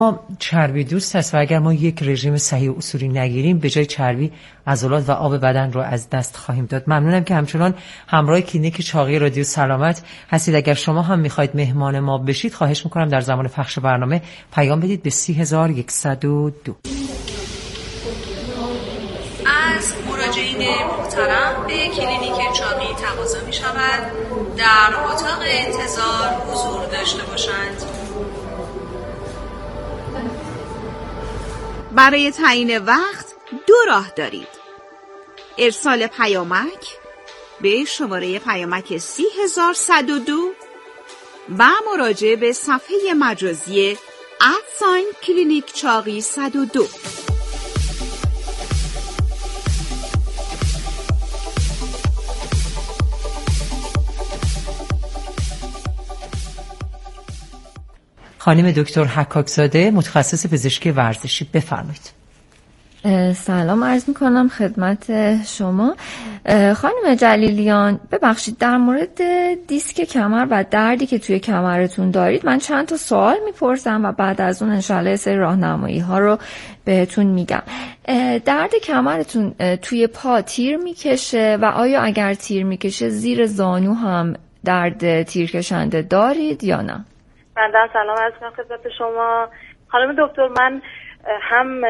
ما چربی دوست هست و اگر ما یک رژیم صحیح و اصولی نگیریم به جای چربی عضلات و آب بدن رو از دست خواهیم داد. ممنونم که همچنان همراه کلینیک چاقی رادیو سلامت هستید. اگر شما هم میخواید مهمان ما بشید خواهش میکنم در زمان پخش برنامه پیام بدید به 30102. از مراجعین محترم به کلینیک چاقی تقاضا می شود در اتاق انتظار حضور داشته باشند. برای تعیین وقت 2 راه دارید: ارسال پیامک به شماره پیامک 30102 و مراجعه به صفحه مجازی @کلینیک چاقی 102. خانم دکتر حکاکزاده متخصص پزشکی ورزشی، بفرمایید. سلام عرض میکنم خدمت شما خانم جلیلیان. ببخشید در مورد دیسک کمر و دردی که توی کمرتون دارید من چند تا سوال میپرسم و بعد از اون انشالله سری راهنمایی ها رو بهتون میگم. درد کمرتون توی پا تیر میکشه و آیا اگر تیر میکشه زیر زانو هم درد تیر کشنده دارید یا نه؟ بنده سلام عرض میکنم خدمت شما خانم دکتر. من هم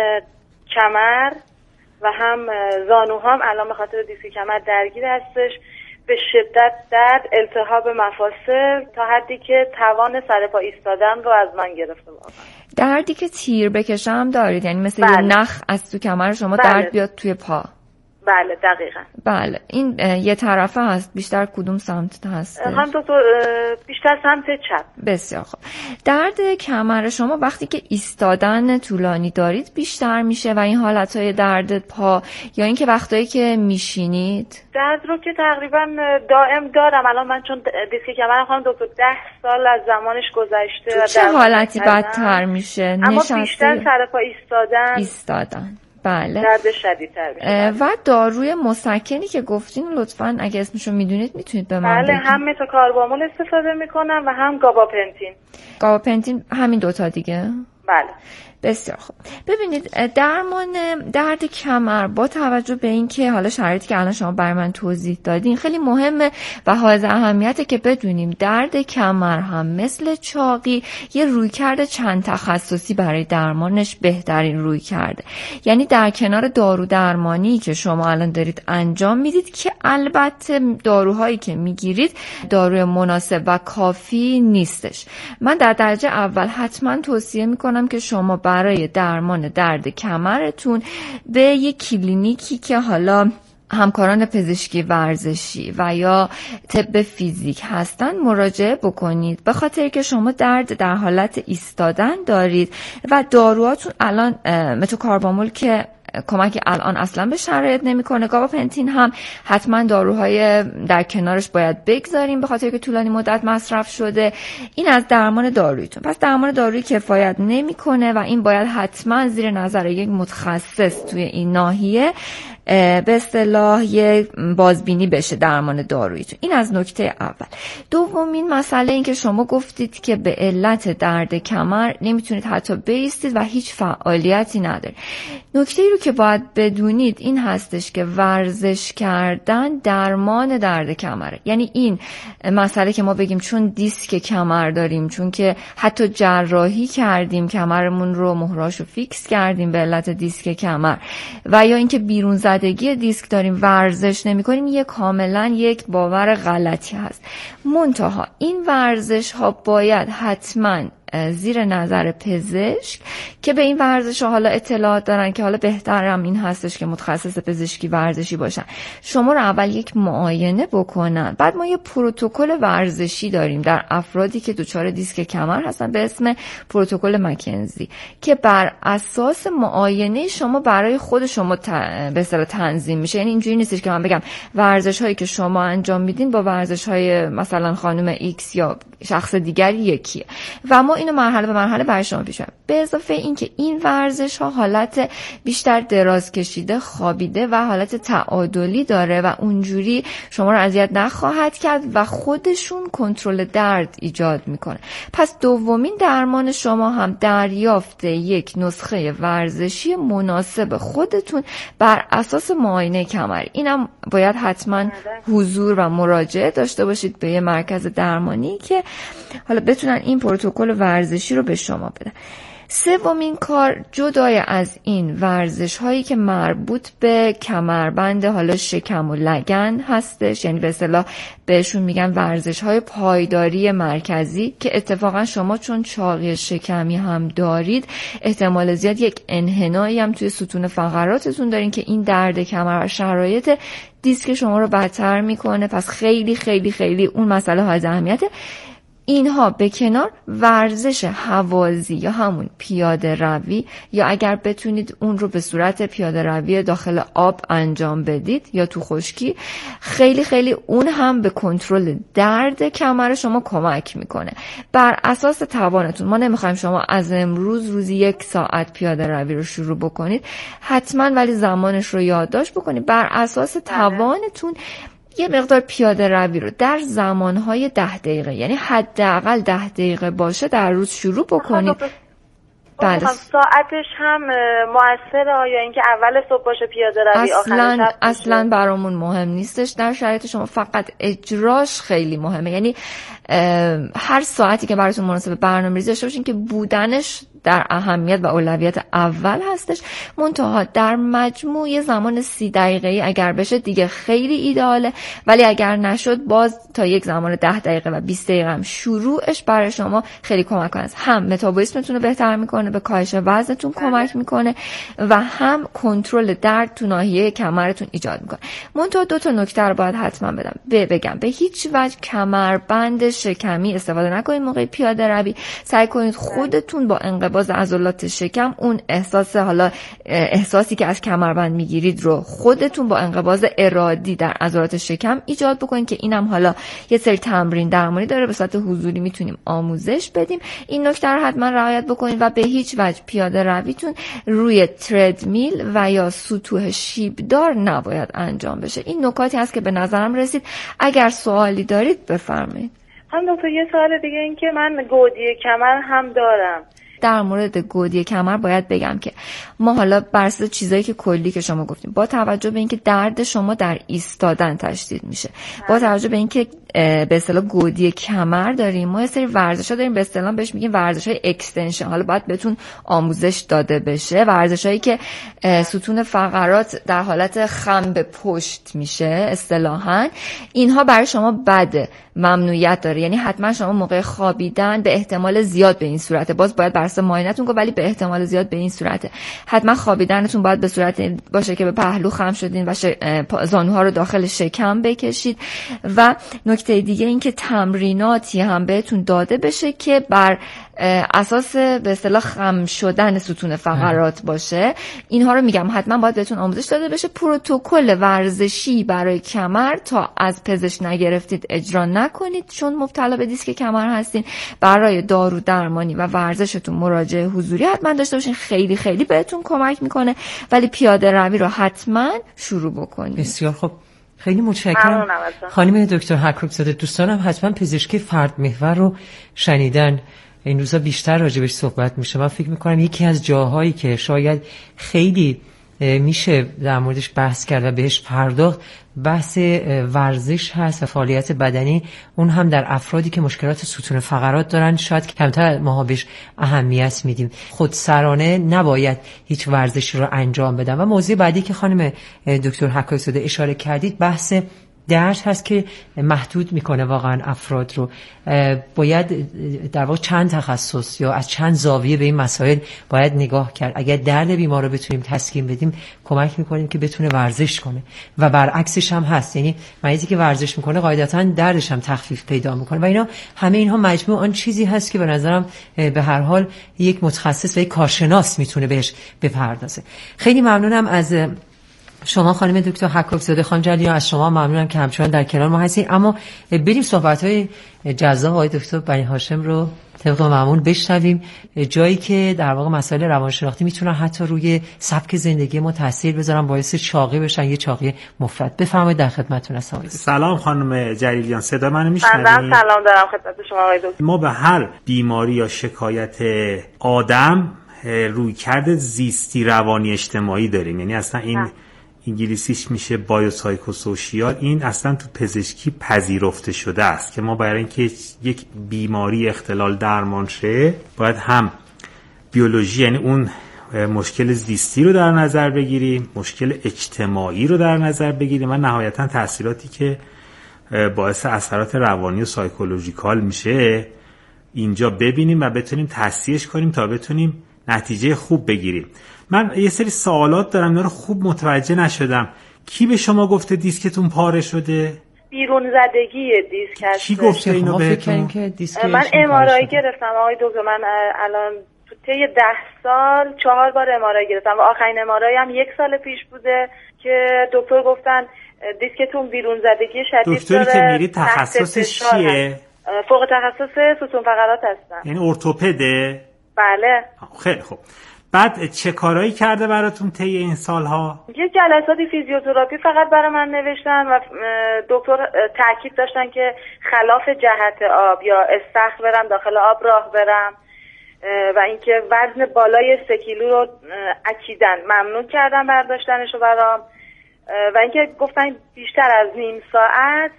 کمر و هم زانوهام الان به خاطر دیسک کمر درگیر هستش، به شدت درد، التهاب مفاصل تا حدی که توان سر پا ایستادن رو از من گرفته واقعا. دردی که تیر بکشه هم دارید؟ یعنی مثل بله. یه نخ از تو کمر شما بله. درد بیاد توی پا؟ بله دقیقاً. بله. این یه طرفه هست؟ بیشتر کدوم سمت هست؟ هم دکتر بیشتر سمت چپ. بسیار خوب. درد کمر شما وقتی که ایستادن طولانی دارید بیشتر میشه و این حالتهای درد پا یا اینکه وقتایی که میشینید؟ درد رو که تقریبا دائم دارم. الان من چون دیسک کمرم خانم دکتر 10 سال از زمانش گذشته. تو چه حالتی بدتر میشه؟ اما بیشتر سر پا ایستادن. بله. درد شدیدتر میشه. و داروی مسکنی که گفتین لطفاً اگه اسمشو میدونید میتونید به من بله بگید. هم متوکاربامول استفاده میکنم و هم گاباپنتین. گاباپنتین همین دوتا دیگه؟ بله. بسیار خوب. ببینید درمان درد کمر با توجه به اینکه حالا شرایطی که الان شما برای من توضیح دادین خیلی مهمه و حائز اهمیته که بدونیم درد کمر هم مثل چاقی یه رویکرد چند تخصصی برای درمانش بهترین رویکرده. یعنی در کنار دارو درمانی که شما الان دارید انجام میدید که البته داروهایی که میگیرید داروی مناسب و کافی نیستش، من در درجه اول حتما توصیه میکنم که شما برای درمان درد کمرتون به یک کلینیکی که حالا همکاران پزشکی ورزشی و یا طب فیزیک هستن مراجعه بکنید، به خاطر که شما درد در حالت ایستادن دارید و داروهاتون الان متوکاربامول که کمک الان اصلا به شرایط نمیکنه، گاباپنتین هم حتما داروهای در کنارش باید بگذاریم به خاطر که طولانی مدت مصرف شده. این از درمان داروییتون. پس درمان دارویی کفایت نمیکنه و این باید حتما زیر نظر یک متخصص توی این ناحیه به اصطلاح یه بازبینی بشه درمان داروییتون. این از نکته اول. دومین مسئله این که شما گفتید که به علت درد کمر نمیتونید حتی بایستید و هیچ فعالیتی ندارید. نکته ای رو که باید بدونید این هستش که ورزش کردن درمان درد کمره. یعنی این مسئله که ما بگیم چون دیسک کمر داریم، چون که حتی جراحی کردیم کمرمون رو مهراشو فیکس کردیم به علت دیسک کمر و یا اینکه بیرون زدگی دیسک داریم ورزش نمی کنیم، یه کاملا یک باور غلطی هست. منتها این ورزش ها باید حتما زیر نظر پزشک که به این ورزش ها حالا اطلاعات دارن که حالا بهترم این هستش که متخصص پزشکی ورزشی باشن، شما رو اول یک معاینه بکنن. بعد ما یه پروتکل ورزشی داریم در افرادی که دچار دیسک کمر هستن به اسم پروتکل مکنزی که بر اساس معاینه شما برای خود شما به اصطلاح تنظیم میشه. یعنی اینجوری نیستش که من بگم ورزش هایی که شما انجام میدین با ورزش های مثلا خانم ایکس یا شخص دیگری یکیه و ما اینو مرحله به مرحله برای شما پیش می‌بریم. به اضافه اینکه این ورزش ها حالت بیشتر دراز کشیده، خوابیده و حالت تعادلی داره و اونجوری شما رو اذیت نخواهد کرد و خودشون کنترل درد ایجاد میکنه. پس دومین درمان شما هم دریافت یک نسخه ورزشی مناسب خودتون بر اساس معاینه کمر. اینم باید حتما حضور و مراجعه داشته باشید به یه مرکز درمانی که حالا بتونن این پروتکل ورزشی رو به شما بدن. سومین کار جدای از این ورزش هایی که مربوط به کمربند حالا شکم و لگن هستش، یعنی به اصطلاح بهشون میگن ورزش های پایداری مرکزی که اتفاقا شما چون چاقی شکمی هم دارید احتمال زیاد یک انحنایی هم توی ستون فقراتتون دارین که این درد کمر و شرایط دیسک شما رو بدتر میکنه. پس خیلی خیلی خیلی اون مسئله های اهمیته. اینها به کنار ورزش هوازی یا همون پیاده روی، یا اگر بتونید اون رو به صورت پیاده روی داخل آب انجام بدید یا تو خشکی، خیلی خیلی اون هم به کنترل درد کمر شما کمک میکنه. بر اساس توانتون، ما نمیخوایم شما از امروز روزی 1 ساعت پیاده روی رو شروع بکنید حتما، ولی زمانش رو یادداشت بکنید. بر اساس توانتون یه مقدار پیاده روی رو در زمانهای 10 دقیقه، یعنی حداقل 10 دقیقه باشه در روز شروع بکنید. بله. ساعتش هم موثره یا اینکه اول صبح باشه پیاده روی آخر شب؟ اصلا برامون مهم نیستش در شرایط شما، فقط اجراش خیلی مهمه. یعنی هر ساعتی که براتون مناسب برنامه‌ریزی داشته باشین که بودنش در اهمیت و اولویت اول هستش. منتها در مجموع یه زمان 30 دقیقه‌ای اگر بشه دیگه خیلی ایداله، ولی اگر نشد باز تا یک زمان 10 دقیقه و 20 دقیقه هم شروعش برای شما خیلی کمک کنه. هم متابولیسمتون رو بهتر میکنه، به کاهش وزنتون کمک میکنه و هم کنترل درد تو ناحیه کمرتون ایجاد میکنه. منتها 2 تا نکته رو باید حتما بگم. به هیچ وجه کمربند شکمی استفاده نکنید موقع پیاده روی. سعی کنید خودتون با انقباض عضلات شکم اون احساسی که از کمربند میگیرید رو خودتون با انقباض ارادی در عضلات شکم ایجاد بکنید که اینم حالا یه سری تمرین درمانی داره، به صورت حضوری میتونیم آموزش بدیم. این نکته رو حتما رعایت بکنید و به هیچ وجه پیاده رویتون روی تردمیل و یا سطوح شیبدار نباید انجام بشه. این نکاتی هست که به نظرم رسید. اگر سوالی دارید بفرمایید. هم دکتر یه سوال دیگه این که من گودی کمر هم دارم. در مورد گودی کمر باید بگم که ما حالا بر اساس چیزایی که کلی که شما گفتیم، با توجه به اینکه درد شما در ایستادن تشدید میشه، با توجه به اینکه به اصطلاح گودی کمر داریم، ما یه سری ورزش‌ها داریم به اصطلاح بهش میگیم ورزش‌های اکستنشن. حالا باید بهتون آموزش داده بشه. ورزش‌هایی که ستون فقرات در حالت خم به پشت میشه اصطلاحاً، اینها برای شما بده، ممنوعیت داره. یعنی حتما شما موقع خوابیدن به احتمال زیاد به این صورته، باز باید بر اساس معاینتون گفت، ولی به احتمال زیاد به این صورته. حتما خوابیدنتون باید به صورت باشه که به پهلو خم شدین و زانوها رو داخل شکم بکشید. و نکته دیگه این که تمریناتی هم بهتون داده بشه که بر اساس به اصطلاح خم شدن ستون فقرات باشه. اینها رو میگم حتما باید بهتون آموزش داده بشه. پروتکل ورزشی برای کمر تا از پزشک نگرفتید اجرا نکنید، چون مبتلا به دیسک کمر هستین. برای دارو درمانی و ورزشتون مراجعه حضوری حتما داشته باشین، خیلی خیلی بهتون کمک میکنه. ولی پیاده روی رو حتما شروع بکنید. بسیار خوب، خیلی متشکرم خانم دکتر حکاک‌زاده. دوستانم حتما پزشکی فرد محور رو شنیدن. این روزا بیشتر راجبش صحبت میشه. من فکر میکنم یکی از جاهایی که شاید خیلی میشه در موردش بحث کرد و بهش پرداخت بحث ورزش هست و فعالیت بدنی، اون هم در افرادی که مشکلات ستون فقرات دارن. شاید کمتر ماها بهش اهمیت میدیم. خودسرانه نباید هیچ ورزشی رو انجام بدن. و موضوع بعدی که خانم دکتر حکاک‌زاده اشاره کردید بحث درس هست که محدود میکنه واقعا افراد رو. باید در واقع چند تخصص یا از چند زاویه به این مسائل باید نگاه کرد. اگر درد بیمار رو بتونیم تسکین بدیم کمک میکنیم که بتونه ورزش کنه و برعکسش هم هست. یعنی مریضی که ورزش میکنه قاعدتا دردش هم تخفیف پیدا میکنه و اینا همه اینها مجموع آن چیزی هست که به نظرم به هر حال یک متخصص و یک کارشناس میتونه بهش بپردازه. خیلی ممنونم از شما خانم دکتر حکاک‌زاده خانم جلیلی، از شما ممنونم که همچنان در کنار ما هستید. اما بریم صحبت‌های جذاب آقای دکتر بنی هاشم رو طبق معمول بشنویم، جایی که در واقع مسائل روانشناختی میتونن حتی روی سبک زندگی ما تاثیر بذارن، باعث چاقی بشن، یه چاقی مفرط. بفرمایید، در خدمتتون هستم. سلام خانم جلیلیان، صدا منو میشنوید؟ سلام دارم خدمت شما آقای دکتر. ما به هر بیماری یا شکایت آدم رویکرد زیستی روانی اجتماعی داریم. یعنی اصلا این انگلیسیش میشه بایوسایکوسوشیال. این اصلا تو پزشکی پذیرفته شده است که ما برای اینکه یک بیماری اختلال درمان شه باید هم بیولوژی، یعنی اون مشکل زیستی رو در نظر بگیریم، مشکل اجتماعی رو در نظر بگیریم و نهایتا تأثیراتی که باعث اثرات روانی و سایکولوژیکال میشه اینجا ببینیم و بتونیم تصحیحش کنیم تا بتونیم نتیجه خوب بگیریم. من یه سری سوالات دارم، اینا رو خوب متوجه نشدم. کی به شما گفته دیسکتون پاره شده؟ بیرون زدگی دیسک هست. کی گفته اینو بهتون؟ من ام‌آرآی گرفتم آقای دکتر. من الان تو طی 10 سال 4 بار ام‌آرآی گرفتم و آخرین ام‌آرآی هم 1 سال پیش بوده که دکتر گفتن دیسکتون بیرون زدگی شدید داره. دکتری که میری تخصصش چیه؟ فوق تخصص ستون فقرات هستن. یعنی ارتوپده؟ بله. خیلی خوب. بعد چه کارایی کرده براتون طی این سالها؟ یه جلساتی فیزیوتراپی فقط برای من نوشتن و دکتر تاکید داشتن که خلاف جهت آب یا استخر برم، داخل آب راه برم و اینکه وزن بالای 3 کیلو رو اکیدن ممنوع کردن برداشتنشو برام و اینکه گفتن بیشتر از نیم ساعت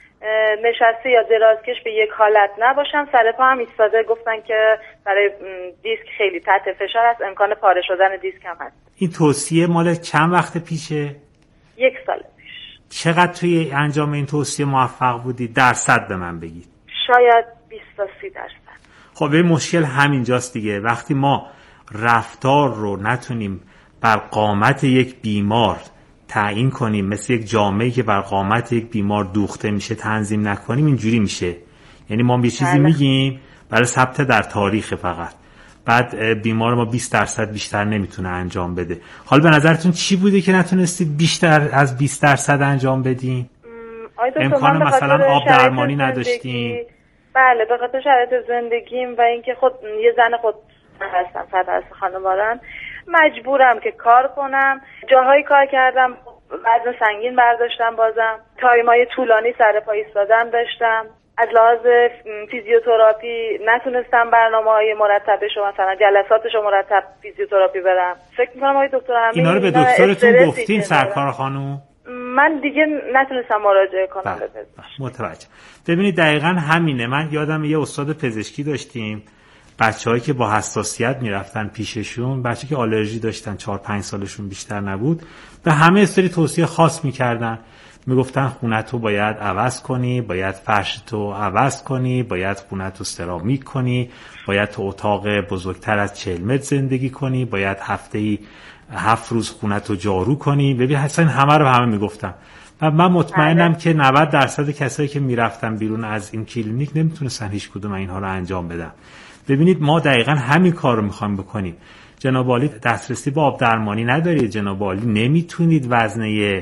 نشسته یا درازکش به یک حالت نباشم، سر پا هم ایستاده. گفتن که برای دیسک خیلی تحت فشار است، امکان پاره شدن دیسک هم هست. این توصیه مال چند وقت پیشه؟ 1 سال پیش. چقدر توی انجام این توصیه موفق بودی؟ درصد به من بگید. شاید 20 تا 30%. خب این مشکل همینجاست دیگه. وقتی ما رفتار رو نتونیم بر قامت یک بیمار تعیین کنیم، مثل یک جامعه‌ای که بر قامت یک بیمار دوخته میشه تنظیم نکنیم، اینجوری میشه. یعنی ما یه چیزی میگیم برای ثبت در تاریخ فقط، بعد بیمار ما 20% بیشتر نمیتونه انجام بده. حالا به نظرتون چی بوده که نتونستید بیشتر از 20% انجام بدین؟ امکان مثلا آب درمانی نداشتین؟ بله، به خاطر شرایط زندگیم و اینکه خود یه زن خود هستم، سرپرست خانوارم، مجبورم که کار کنم. جاهایی کار کردم وزن سنگین برداشتم، بازم تایمای طولانی سر پا ایستادن داشتم. از لحاظ فیزیوتراپی نتونستم برنامه‌های مرتبش و مثلا جلساتش مرتب فیزیوتراپی برم. فکر می‌کنم آقای دکتر همین اینا رو به دکترتون گفتین سرکار خانم؟ من دیگه نتونستم مراجعه کنم به پزشک. متوجه. ببینید دقیقاً همینه. من یادم یه استاد پزشکی داشتیم، بچه‌هایی که با حساسیت میرفتن پیششون، بچه‌ای که آلرژی داشتن 4-5 سالشون بیشتر نبود، به همه استوری توصیه خاص میکردن. میگفتن خونتو باید عوض کنی، باید فرشتو عوض کنی، باید خونتو سرامیک کنی، باید تو اتاق بزرگتر از 40 متر زندگی کنی، باید هفته‌ای 7 روز خونتو جارو کنی. ببین اصلا همه رو همه میگفتن. و من مطمئنم که 90% کسایی که میرفتن بیرون از این کلینیک نمیتونستن هیچ کدوم اینها رو انجام بدن. ببینید ما دقیقاً همین کار رو میخوایم بکنیم. جناب عالی دسترسی به آب درمانی ندارید، جناب عالی نمیتونید وزنه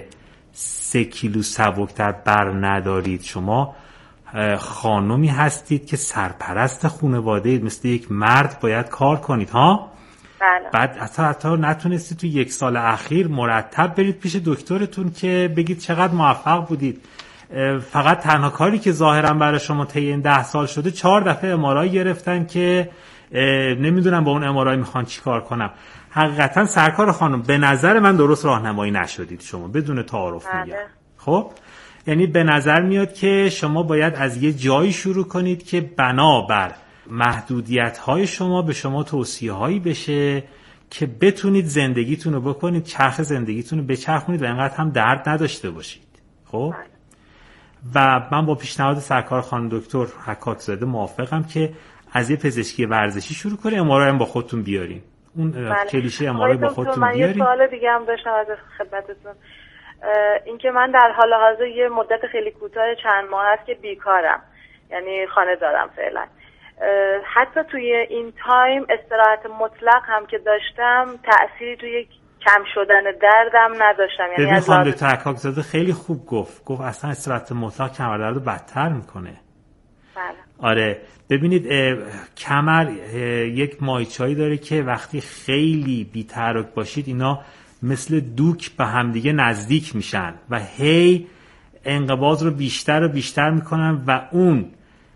3 کیلو سبکتر بر ندارید. شما خانومی هستید که سرپرست خانواده اید، مثل یک مرد باید کار کنید ها. بله. بعد حتی نتونستید تو 1 سال اخیر مرتب برید پیش دکترتون که بگید چقدر موفق بودید. فقط تنها کاری که ظاهرا برای شما طی این 10 سال شده 4 دفعه ام‌آرآی گرفتن که نمیدونم با اون ام‌آرآی میخوان چی کار کنم. حقیقتا سرکار خانم به نظر من درست راهنمایی نشدید شما، بدون تعارف میگم. خب یعنی به نظر میاد که شما باید از یه جایی شروع کنید که بنابر محدودیت‌های شما به شما توصیه‌هایی بشه که بتونید زندگیتون رو بکنید، چرخ زندگیتون رو بچرخونید و اینقدر هم درد نداشته باشید. خب و من با پیشنهاد سرکار خانم دکتر حکاک‌زاده موافقم که از یه پزشکی ورزشی شروع کنید، ام‌آرآی هم با خودتون بیارین. اون کلیشه ام‌آرآی با خودتون بیارین. من یه سوال دیگه هم داشتم از خدمتتون. اینکه من در حال حاضر یه مدت خیلی کوتاه چند ماه هست که بیکارم، یعنی خانه دارم فعلا. حتی توی این تایم استراحت مطلق هم که داشتم تأثیری توی کم شدن دردم نداشتم. یعنی ببین از خانم دکتر حکاک‌زاده خیلی خوب گفت اصلا استراحت مطلق کمردرد رو بدتر میکنه. بله. آره ببینید کمر یک مایچایی داره که وقتی خیلی بی‌تحرک باشید اینا مثل دوک به همدیگه نزدیک میشن و هی انقباض رو بیشتر و بیشتر میکنن و اون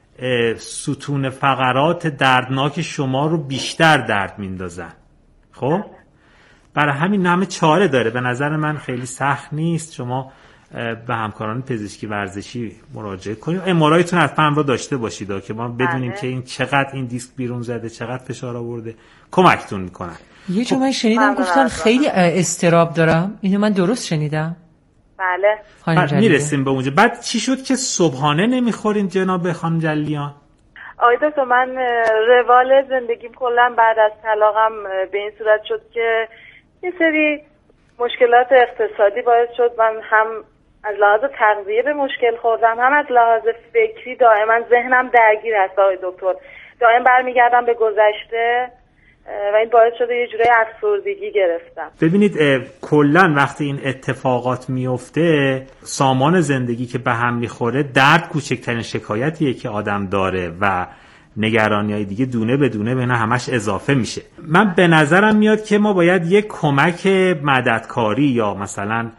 ستون فقرات دردناک شما رو بیشتر درد میندازن. خب برای همین همه چاره داره. به نظر من خیلی سخت نیست. شما به همکاران پزشکی ورزشی مراجعه کنید. ام‌آرآیتون حتما همراه داشته باشید که ما بدونیم که این چقدر این دیسک بیرون زده، چقدر فشار آورده، کمکتون میکنن. یه جا من شنیدم گفتن خیلی اضطراب دارم. اینو من درست شنیدم؟ بله. بعد میرسیم به اونجا. بعد چی شد که صبحانه نمیخورین جناب خانم جلیان؟ آقای دکتر من روال زندگیم کلا بعد از طلاقم به این صورت شد که یه سری مشکلات اقتصادی باعث شد من هم از لحاظ تغذیه به مشکل خوردم، هم از لحاظ فکری دائما ذهنم درگیر است آقای دکتر. دائما برمیگردم به گذشته و این باعث شده یه جوری افسردگی گرفتم. ببینید کلا وقتی این اتفاقات میفته سامان زندگی که به هم میخوره، درد کوچکترین شکایتیه که آدم داره و نگرانی‌های دیگه دونه به دونه به اینا همش اضافه میشه. من به نظرم میاد که ما باید یک کمک مددکاری یا مثلا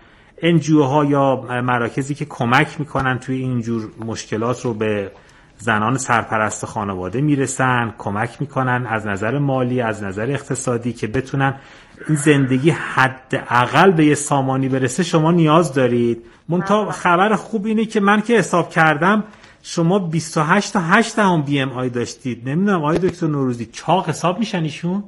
NGO یا مراکزی که کمک میکنن توی اینجور مشکلات رو به زنان سرپرست خانواده میرسن، کمک میکنن از نظر مالی، از نظر اقتصادی که بتونن این زندگی حداقل به یه سامانی برسه. شما نیاز دارید. منتها خبر خوب اینه که من که حساب کردم شما 28 تا 8 BMI داشتید. نمیدونم آقای دکتر نوروزی چاق حساب میشن ایشون؟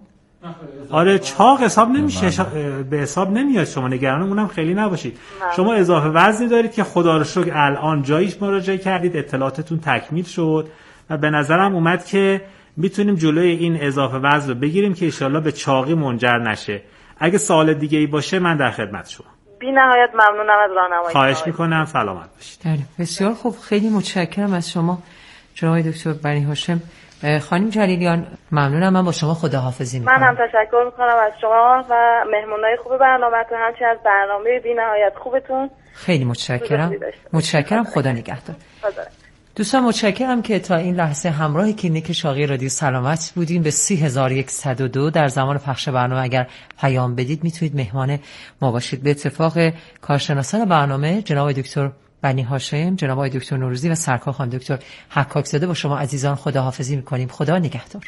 آره چاق حساب نمیشه، به حساب نمیاد. شما نگران اونم خیلی نباشید. شما اضافه وزنی دارید که خدا رو شکر الان جایش مراجعه کردید، اطلاعاتتون تکمیل شد و به نظرم اومد که میتونیم جلوی این اضافه وزن رو بگیریم که انشالله به چاقی منجر نشه. اگه سوال دیگه ای باشه من در خدمت شما. بی نهایت ممنونم از راهنمایی. خواهش میکنم. سلامت باشید. بسیار خوب، خیلی متشکرم از شما جناب دکتر بنی هاشم. خانم جلیلیان ممنونم. من با شما خداحافظی میکنم. من هم تشکر میکنم از شما و مهمونای خوب برنامه‌تون، همچنین از برنامه بی نهایت خوبتون. خیلی متشکرم. خدا نگهدار. دوستان متشکرم که تا این لحظه همراه کلینیک شاغی رادیو سلامت بودین. به 30102 در زمان پخش برنامه اگر پیام بدید میتونید مهمان ما باشید. به اتفاق کارشناسان برنامه جناب دکتر بنی هاشم، جناب آقای دکتر نوروزی و سرکار خانم دکتر حکاک‌زاده با شما عزیزان خداحافظی میکنیم. خدا نگهدار.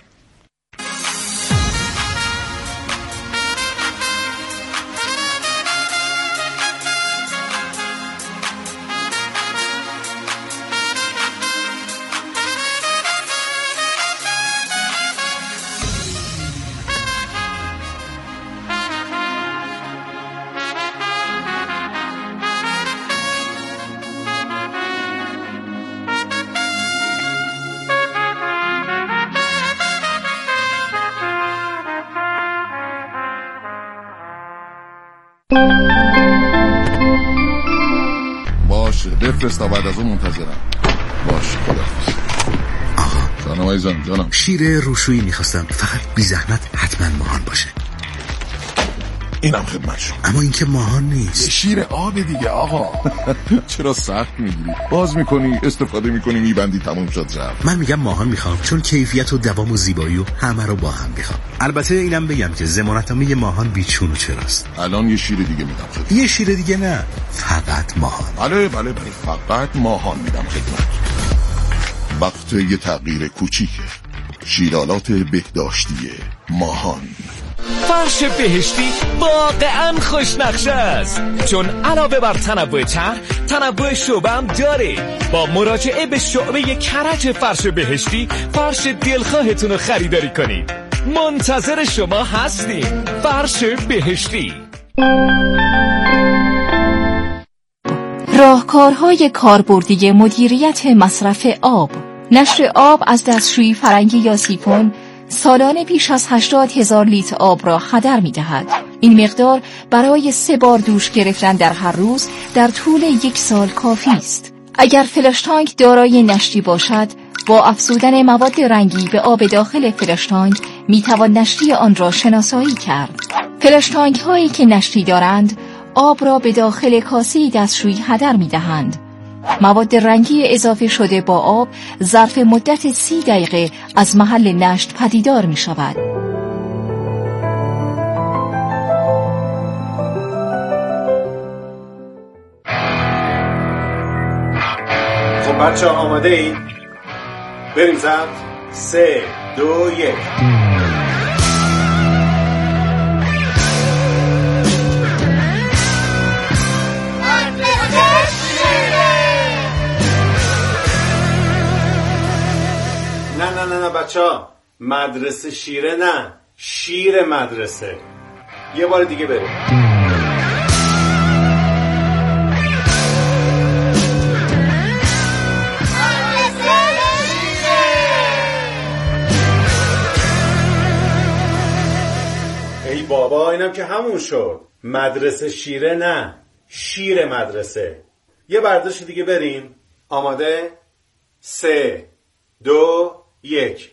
باشه بفرستا، بعد از اون منتظرم. باشه خداحافظ. سلام عزیزم جانم. شیر روشویی میخواستم، فقط بی زحمت حتما ماهان باشه. اینم خدمت شما. اما این که ماهان نیست. شیر آب دیگه آقا. چرا سخت میگیری؟ باز میکنی، استفاده میکنی، میبندی، تموم شد رفت. من میگم ماهان میخوام چون کیفیت و دوام و زیبایی و همه رو با هم میخوام. البته اینم بگم که ضمانتنامه ماهان بیچون و چراست. الان یه شیر دیگه میدم خدمت. یه شیر دیگه نه، فقط ماهان. بله فقط ماهان میدم خدمت. وقت یه تغییر کوچیکه. شیرالات بهداشتی ماهان. فرش بهشتی واقعا خوشنقشه است، چون علاوه بر تنوع طرح، تنوع شعبه هم داره. با مراجعه به شعبه کرج فرش بهشتی فرش دلخواهتون رو خریداری کنید. منتظر شما هستیم. فرش بهشتی. راهکارهای کاربردی مدیریت مصرف آب. نشر آب از دستشویی فرنگی یا سیفون سالانه بیش از 80,000 لیتر آب را هدر می‌دهد. این مقدار برای 3 بار دوش گرفتن در هر روز در طول 1 سال کافی است. اگر فلاش تانک دارای نشتی باشد، با افزودن مواد رنگی به آب داخل فلاش تانک می‌توان نشتی آن را شناسایی کرد. فلش تانک هایی که نشتی دارند آب را به داخل کاسه دستشویی هدر می دهند. مواد رنگی اضافه شده با آب ظرف مدت 30 دقیقه از محل نشت پدیدار می شود. خب بچه ها آماده این؟ بریم ضبط. 3 2 1. نه بچه ها، مدرسه شیره نه، شیر مدرسه. یه بار دیگه بریم. ای بابا، اینم که همون شد. مدرسه شیره نه، شیر مدرسه. یه برداشت دیگه بریم. آماده؟ 3 2 1.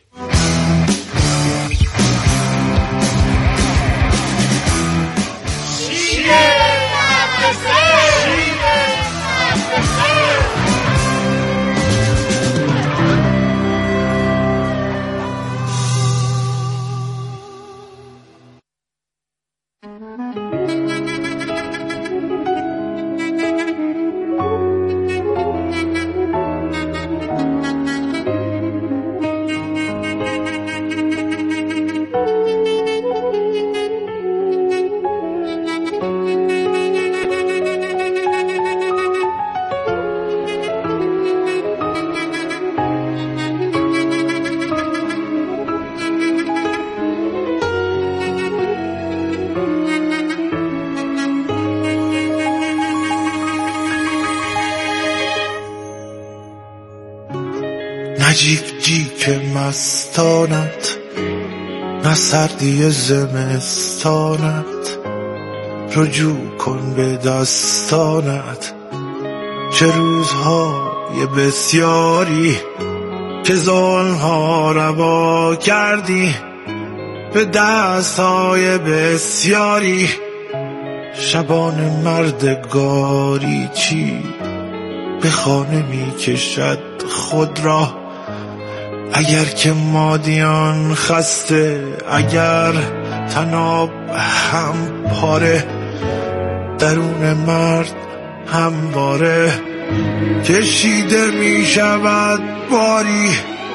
نجیب جیک مستانت، نه سردی زمستانت، رجوع کن به دستانت. چه روزهای بسیاری که ظلمها روا کردی، به دستهای بسیاری شبان مردگاری چی به خانه می کشد خود را. اگر که مادیان خسته، اگر تناب هم پاره، درون مرد همواره کشیده می شود باری.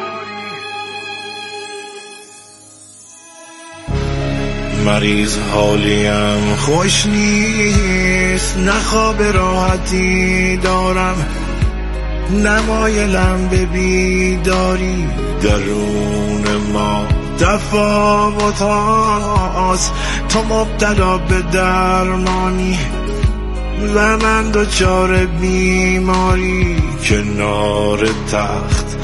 مریض حالیم خوش نیست، نه خواب راحتی دارم، نمایلم به بیداری. درون ما تفاوت هاست، تو مبتلا به درمانی و من دچار بیماری. کنار تخت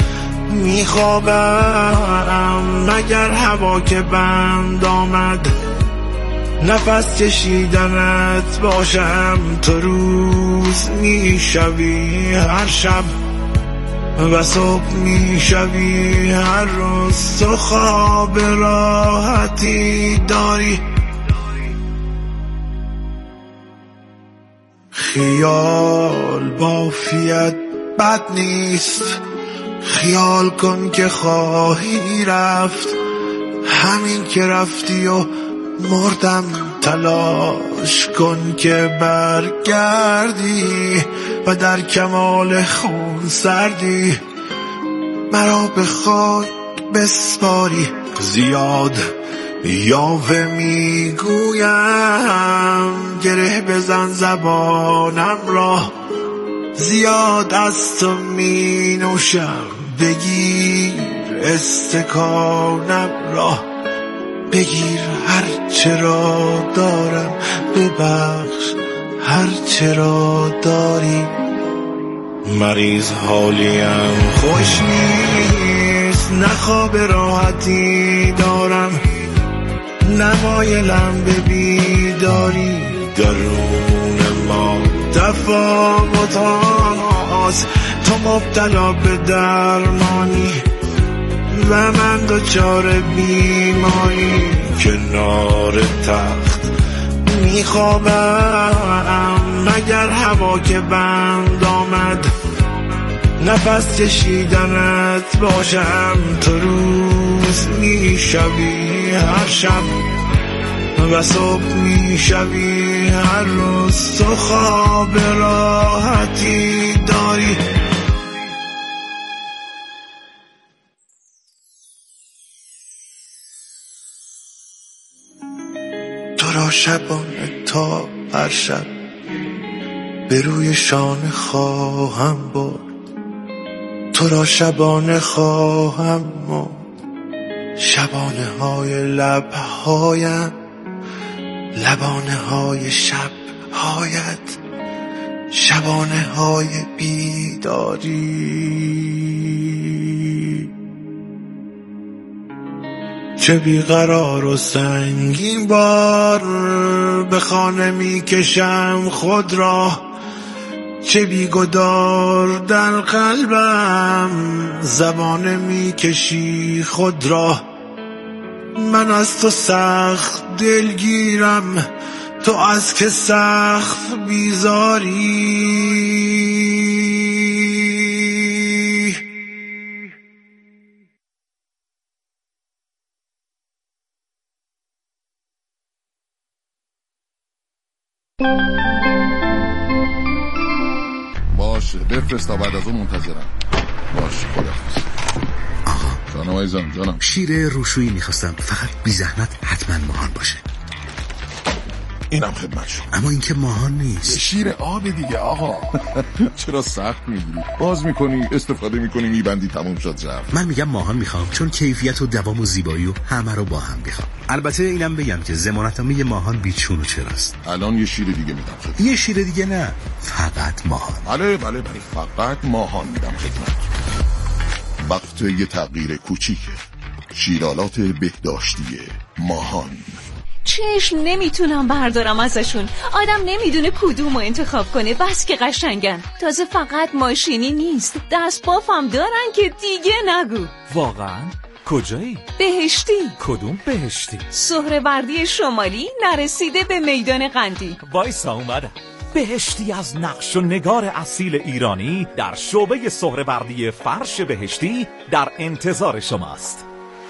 میخوابم، مگر هوا که بند آمد نفس کشیدنت باشم. تو روز میشوی هر شب و صبح میشوی هر روز. تو خواب راحتی داری، خیال بافیت بد نیست. خیال کن که خواهی رفت، همین که رفتی و مردم. تلاش کن که برگردی و در کمال خون سردی مرا به خاک بسپاری. زیاد یاوه میگویم، گره بزن زبانم را. زیاد از تو می نوشم، بگیر استکانم را. بگیر هر چرا دارم، ببخش هر چرا داری. مریض حالیم خوش نیست، نه خواب راحتی دارم، نمایلم به بیداری. درون ما تفاوت هاست، تو مبتلا به درمانی و من دچار بیماری. کنار تخت میخوابم مگر هوا که بند آمد نفس کشیدنت باشم. تو روز میشوی هر شب و صبح میشوی هر روز. تو خواب راحتی داری. تو را شبانه تا هر شب به روی شانه خواهم برد. تو را شبانه خواهم مرد. شبانه های لبهایم، لبانه های شبهایت، شبانه های بیداری. چه بیقرار و سنگین بار به خانه می کشم خود را. چه بیگدار در قلبم زبانه می کشی خود را. من از تو سخت دلگیرم، تو از که سخت بیزاری. باشه بفرست تا بعد از اون منتظرم. باشه خداحافظ. آقا جانم عزیزم جانم. شیر روشویی میخواستم، فقط بی زحمت حتما ماهان باشه. اینم خدمت شما. اما این که ماهان نیست. شیر آب دیگه آقا. چرا سخت میگیری؟ باز میکنی استفاده میکنی میبندی تموم شد رفت. من میگم ماهان میخوام، چون کیفیت و دوام و زیبایی و همه رو با هم میخوام. البته اینم بگم که ضمانتنامه ماهان بیچون و چراست. الان یه شیر دیگه میدم خدمت. یه شیر دیگه نه، فقط ماهان. بله فقط ماهان میدم خدمت. وقت یه تغییر کوچیکه. شیرالات بهداشتی ماهان. چشم نمیتونم بردارم ازشون. آدم نمیدونه کدومو انتخاب کنه، بس که قشنگن. تازه فقط ماشینی نیست، دست بافم دارن که دیگه نگو. واقعا؟ کجایی؟ بهشتی. کدوم بهشتی؟ سهروردی شمالی نرسیده به میدان قندی. وایسا اومدم. بهشتی از نقش و نگار اصیل ایرانی در شعبه سهروردی فرش بهشتی در انتظار شماست.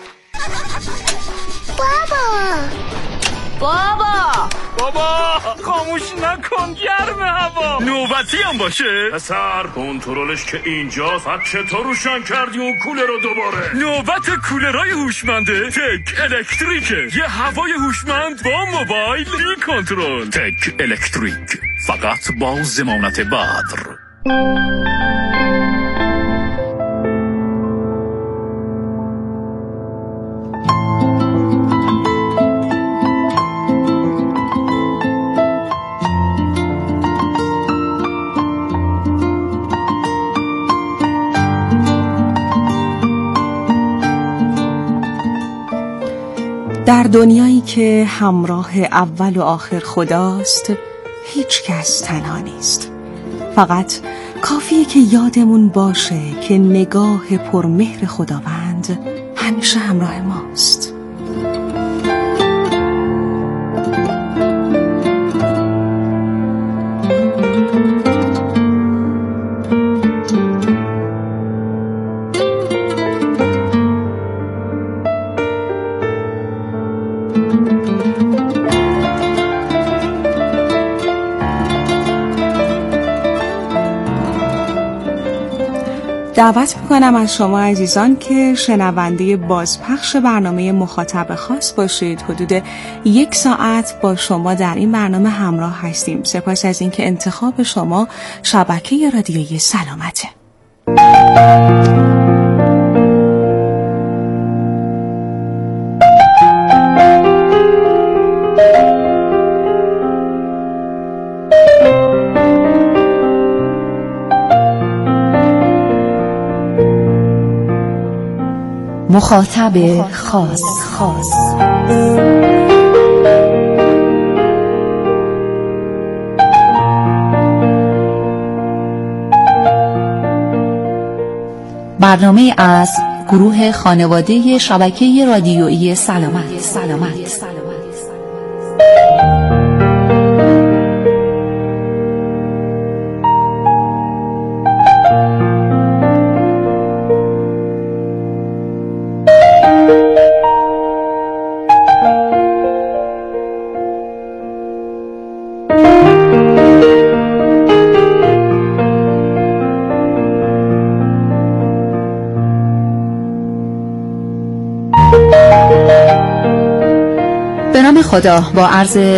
بابا خاموش نکن، گرم هوا. نوبتی هم باشه پسر، کنترلش که اینجاست. چطور روشن کردی اون کولر رو دوباره؟ نوبت کولرای هوشمنده تک الکتریکه. یه هوای هوشمند با موبایل بی کنترل. تک الکتریک، فقط با ضمانت بدر. در دنیایی که همراه اول و آخر خداست، هیچ کس تنها نیست. فقط کافیه که یادمون باشه که نگاه پرمهر خداوند همیشه همراه ماست. دعوت میکنم از شما عزیزان که شنونده بازپخش برنامه مخاطب خاص باشید. حدود 1 ساعت با شما در این برنامه همراه هستیم. سپاس از اینکه انتخاب شما شبکه رادیویی سلامته. مخاطب خاص. برنامه از گروه خانواده شبکه رادیویی سلامت. خدا با عرض